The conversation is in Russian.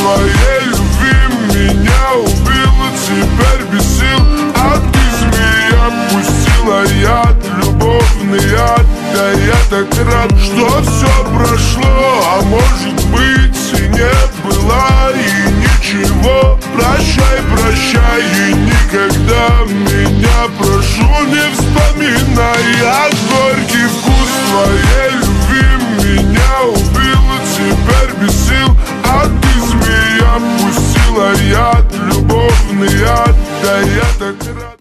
твоей любви меня убила, теперь без сил. А ты, змея, пустила яд, любовный яд. Да я так рад, что все прошло, а может быть и не было, и ничего. Прощай, прощай, и никогда меня, прошу, не вспоминай. А горький вкус твоей любви меня убила, теперь без сил. А ты, змея, пустила яд, любовный яд. Да я так рад.